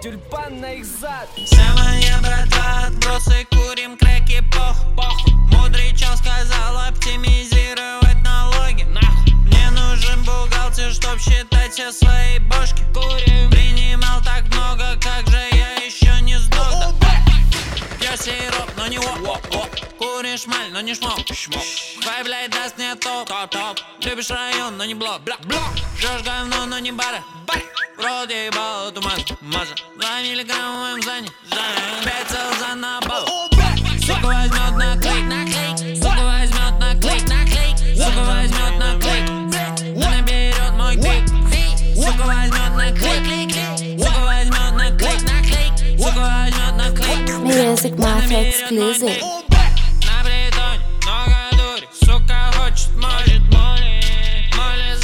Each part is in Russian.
тюльпан на их зад. Вся моя братва, отбросы, курим, крэки, похуй. Мудрый чел сказал оптимизировать налоги. Мне нужен бухгалтер, чтоб считать все свои бошки. Принимал так много, как же я еще не сдох, да? Пью сироп, но не воп. Куришь маль, но не шмок. Вайбляй даст не топ. Любишь район, но не блок. Жжешь говно, но не бары. Вроде ебало туман, маза 2 миллиграмма в моем зане. 5 цел за набал. Сука возьмет на клик. Сука возьмет на клик. Сука возьмет на клик. Она берет мой клик. Сука возьмет на клик. Сука возьмет на клик. Сука возьмет на клик. Music Mafia Exclusive. На притоне много дури. Сука хочет, может, моли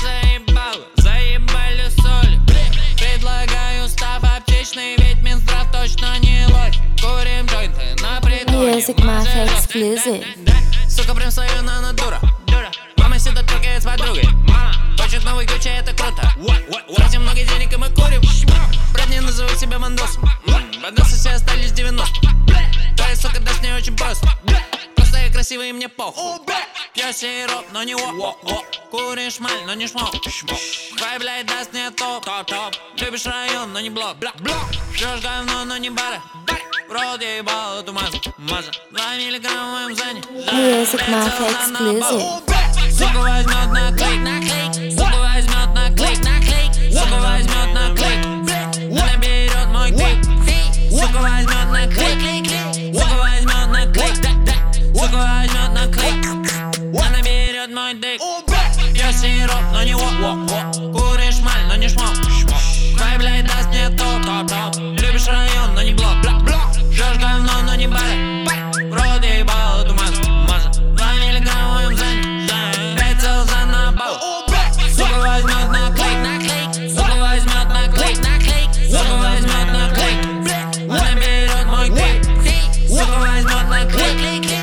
заебали соли. Предлагаю став аптечный, ведь Минздрав точно не лохи. Курим джойнты на притоне. Music Mafia Exclusive. Сука прям свою нано дура. Мама сюда трогает с подругой. Хочет новый Гуччи, это круто. Тратим много денег и мы курим. Брат, не называй себя бандосом. Бандосы все остались 90. Твоя сука даст мне очень просто. Просто я красивый и мне похуй. Пью сироп, но не воп. Куришь маль, но не шмок. Вайбляй даст не топ. Любишь район, но не блок. Жжешь говно, но не бары. Вроде ебало туман, маза 2 миллиграмма в моем зане. Music Mafia Exclusive. Сука возьмет на клик. Сука возьмет на клик. Сука возьмет на клик. Она берет мой клик. Сука возьмет на клик. Сука возьмет на клик. Сука возьмет на клик. Она берет мой дик. Пью сироп, но не воп. Куришь маль, но не шмок. Вайбляй даст мне топ. Любишь район, но не блок. Жжешь говно, но не бары. Вроде ебало туман, маза 2 миллиграмма в моем зане. 5 цел за набал. Сука возьмет на клик. Сука возьмет на клик. Сука возьмет на клик. Она берет мой клик. Сука возьмет на клик.